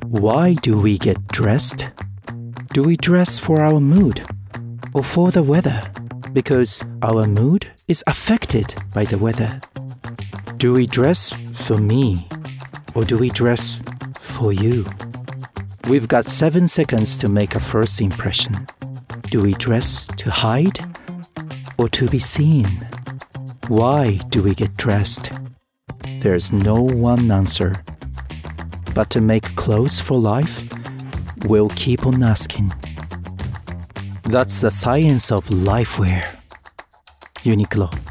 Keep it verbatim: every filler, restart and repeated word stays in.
Why do we get dressed? Do we dress for our mood or for the weather? Because our mood is affected by the weather. Do we dress for me or do we dress for you? We've got seven seconds to make a first impression. Do we dress to hide or to be seen? Why do we get dressed? There's no one answer. But to make clothes for life, we'll keep on asking. That's the science of lifewear. Uniqlo.